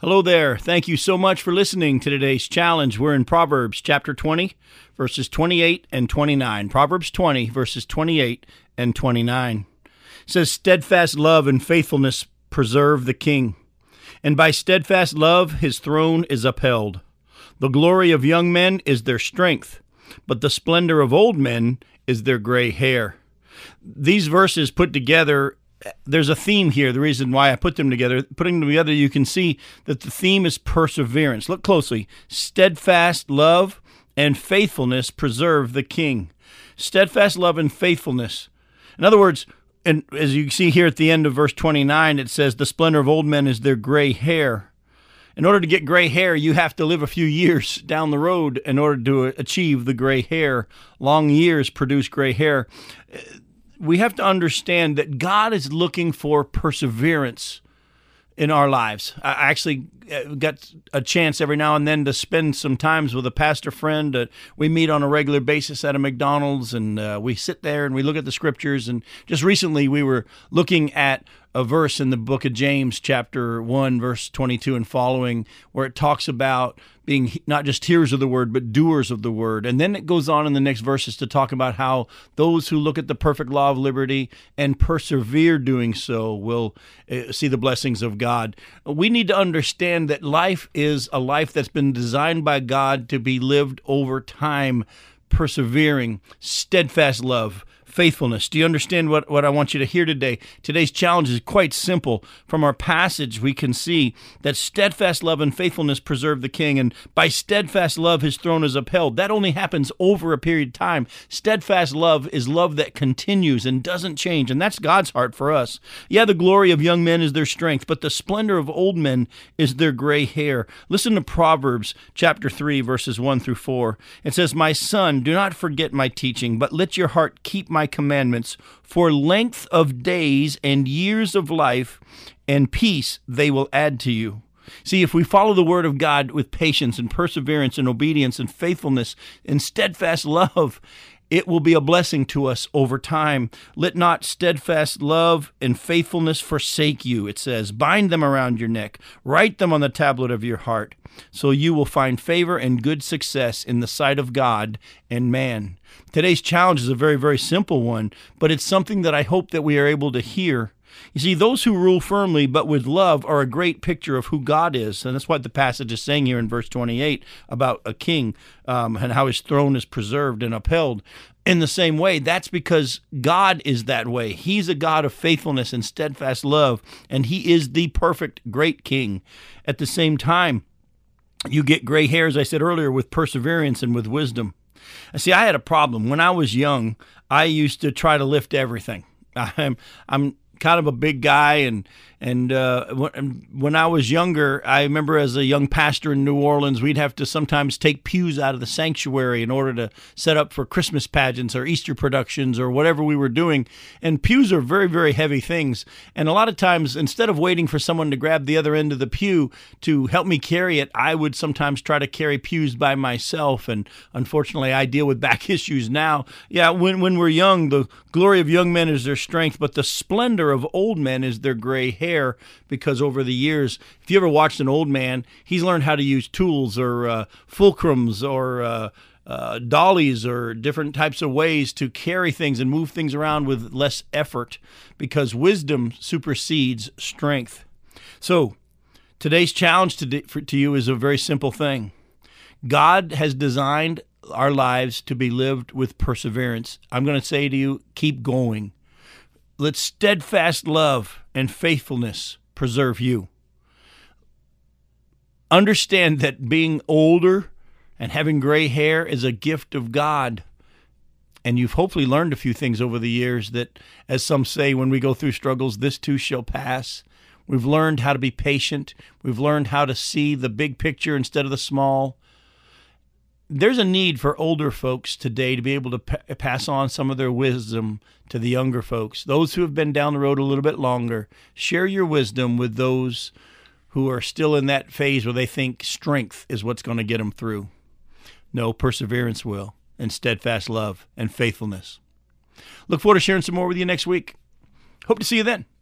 Hello there. Thank you so much for listening to today's challenge. We're in Proverbs chapter 20, verses 28 and 29. Proverbs 20, verses 28 and 29. It says, "Steadfast love and faithfulness preserve the king, and by steadfast love his throne is upheld. The glory of young men is their strength, but the splendor of old men is their gray hair." These verses put together, there's a theme here. The reason why I put them together, putting them together, you can see that the theme is perseverance. Look closely. Steadfast love and faithfulness preserve the king. Steadfast love and faithfulness. In other words, and as you see here at the end of verse 29, it says, "The splendor of old men is their gray hair." In order to get gray hair, you have to live a few years down the road in order to achieve the gray hair. Long years produce gray hair. We have to understand that God is looking for perseverance in our lives. I actually got a chance every now and then to spend some times with a pastor friend. We meet on a regular basis at a McDonald's, and we sit there and we look at the scriptures. And just recently we were looking at a verse in the book of James, chapter 1, verse 22 and following, where it talks about being not just hearers of the word, but doers of the word. And then it goes on in the next verses to talk about how those who look at the perfect law of liberty and persevere doing so will see the blessings of God. We need to understand that life is a life that's been designed by God to be lived over time, persevering, steadfast love, faithfulness. Do you understand what I want you to hear today? Today's challenge is quite simple. From our passage, we can see that steadfast love and faithfulness preserve the king, and by steadfast love, his throne is upheld. That only happens over a period of time. Steadfast love is love that continues and doesn't change, and that's God's heart for us. Yeah, the glory of young men is their strength, but the splendor of old men is their gray hair. Listen to Proverbs chapter 3, verses 1 through 4. It says, "My son, do not forget my teaching, but let your heart keep my commandments, for length of days and years of life and peace they will add to you." See, if we follow the word of God with patience and perseverance and obedience and faithfulness and steadfast love, it will be a blessing to us over time. "Let not steadfast love and faithfulness forsake you," it says. "Bind them around your neck. Write them on the tablet of your heart, so you will find favor and good success in the sight of God and man." Today's challenge is a very, very simple one, but it's something that I hope that we are able to hear. You see, those who rule firmly but with love are a great picture of who God is. And that's what the passage is saying here in verse 28 about a king and how his throne is preserved and upheld. In the same way, that's because God is that way. He's a God of faithfulness and steadfast love, and he is the perfect great king. At the same time, you get gray hair, as I said earlier, with perseverance and with wisdom. See, I had a problem. When I was young, I used to try to lift everything. I'm kind of a big guy, and when I was younger, I remember as a young pastor in New Orleans, we'd have to sometimes take pews out of the sanctuary in order to set up for Christmas pageants or Easter productions or whatever we were doing. And pews are very, very heavy things. And a lot of times, instead of waiting for someone to grab the other end of the pew to help me carry it, I would sometimes try to carry pews by myself. And unfortunately, I deal with back issues now. Yeah, when we're young, the glory of young men is their strength, but the splendor of old men is their gray hair. Because over the years, if you ever watched an old man, he's learned how to use tools or fulcrums or dollies or different types of ways to carry things and move things around with less effort, because wisdom supersedes strength. So today's challenge to you is a very simple thing. God has designed our lives to be lived with perseverance. I'm going to say to you, keep going. Let steadfast love and faithfulness preserve you. Understand that being older and having gray hair is a gift of God. And you've hopefully learned a few things over the years that, as some say, when we go through struggles, this too shall pass. We've learned how to be patient. We've learned how to see the big picture instead of the small. There's a need for older folks today to be able to pass on some of their wisdom to the younger folks. Those who have been down the road a little bit longer, share your wisdom with those who are still in that phase where they think strength is what's going to get them through. No, perseverance will, and steadfast love and faithfulness. Look forward to sharing some more with you next week. Hope to see you then.